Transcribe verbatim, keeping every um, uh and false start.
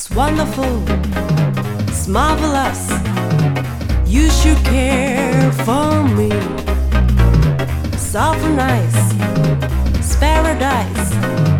wonderful, it's marvelous. You should care for me. Soft and nice, it's paradise.